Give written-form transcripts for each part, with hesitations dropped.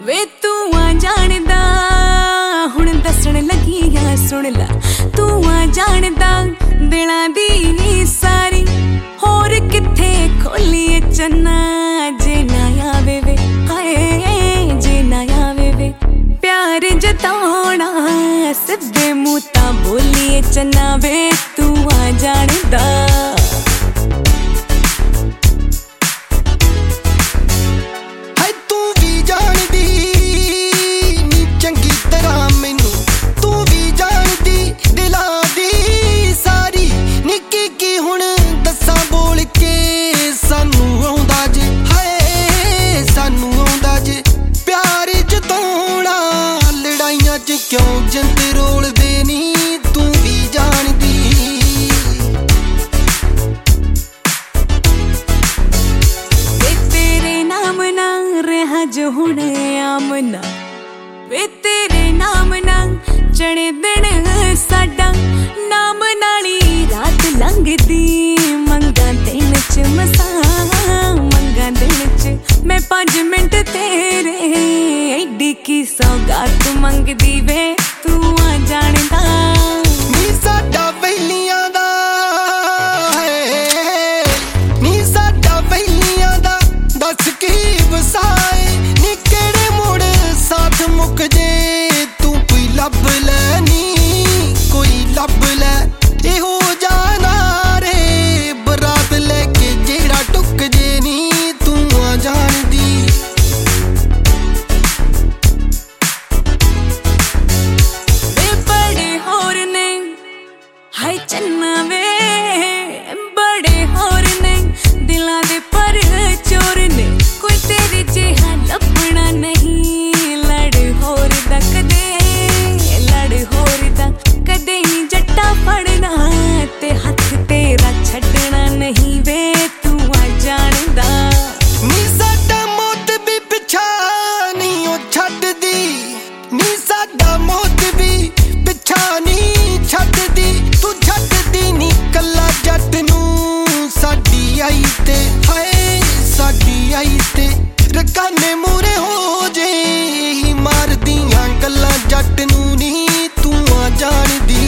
वे तू आ जानदा हुण दसण लगी आ सुन ला। तू आ जानदा दिलां दी सारी होर किथे खोलिए चन्ना जे ना आवे वे हाय जे ना आवे वे प्यार जताउणा सिद्धे मूंह तां बोलिए चन्ना वे तू आ जानदा। क्यों जिंद रोल देनी तू भी जानदी वे तेरे नाम ना रहा जो हुण आमना वे तेरे नाम ना चढ़े दिन साडा नाम नाली रात लंघदी मंगा दिन च मसा मंगा दिन च मैं 5 मिनट तेरे एडी की सौगात मंगदी वे तू आ जानदा। नी साडा वैलियां दा नी साडा वैलियां दा दस की वसाए नी केड़े मुड़ साथ मुक जे तू कोई लब ले नी कोई लब ले इहो जाना रे बरात लेके जेड़ा टुक जे नी तू आ जानदी। हाय चन्ना वे बड़े होर ने दिलां दे पर चोर ने कोई तेरे जिहा लभना नहीं लड़ होर दा कदे नी जट्टा फड़ना ते हथ तेरा छड्डना नहीं वे तू आ जानदा। नी साडा मौत भी पिछा नहीं ओ छड्डदी नी साडा मौत भी पिछा नहीं छड्डदी तू छड्डदी नी कल्ला जट नूं साडी आई ते हाय साडी आई ते रकाने मूरे हो जे ही मार दियां गल्लां जट नूं नी तू आ जानदी।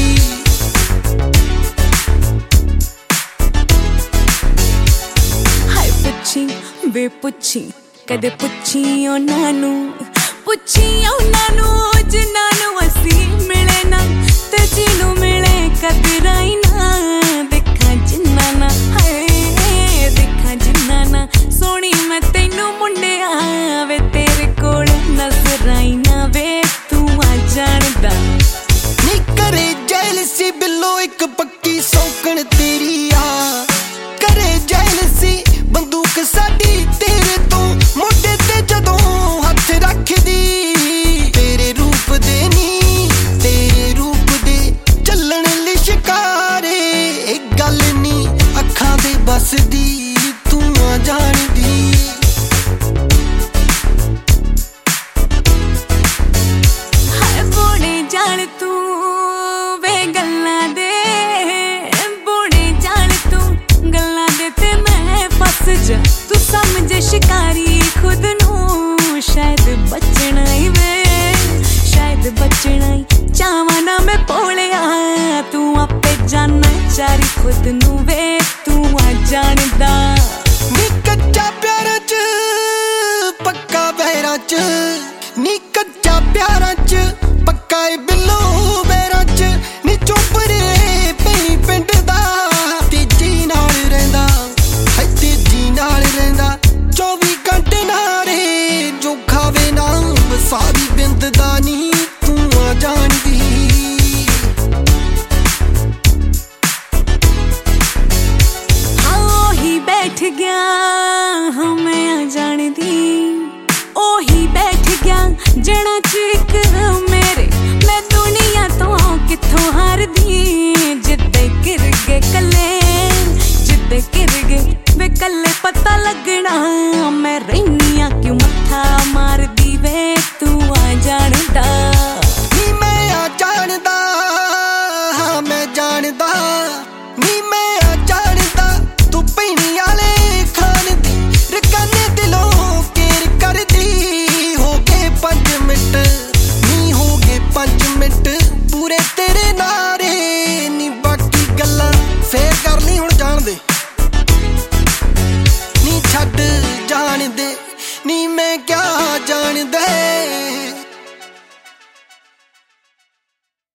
हाय पुछी वे पुछी कदे पुछी उन्हां नूं पुछी उन्हां नूं जिन्हां नूं असीं मिले ना ते जिन्नू मिले कदरां ही ना देखा जिन्ना ना हाय देखा जिन्ना ना सोनी मैं तैनू मुंडिया वे तेरे कोल नजर आई ना वे तू आ जानदा। नी करे जेलसी बिल्लो एक पक्की सौकण तेरी आ करे जेलसी बंदूक साडी तेरे तो मोढे ते जदों हथ रखदी तेरे रूप दे नी तेरे रूप दे चलन लिशकारे एक गल नी अखां दे बस दी तू आ जानदी। हाय बोले जान तू वे गल्लां दे बोले जान तू गल्लां दे ते मैं फस जा तू समझे शिकारी खुद नू शायद बचना ही वे शायद बचना ही चाहवां ना मैं भोलिया तू आपे जाना चारी खुद नू वे तू आ जानदा। नी कच्चा प्यारां च पक्का बहरां च नी कच्चा प्यारां च पक्का ए बिल्लो बहरां च नी चोपरे पई पिंड दा तेजी नाल रहिंदा हाय तेजी नाल रहिंदा 24 घंटे नारे जो खावे ना वसावी बिंद दा नी तू आ जानदी। हाँ ही बैठ गया हाँ मैं आ जानदी ओही बैठ गया जड़ा चिक मेरे मैं दुनिया तो किथों हार दी जिद्दे गिर गए कल्ले जिद्दे गिर गए वे कल्ले पता लगना मैं रहना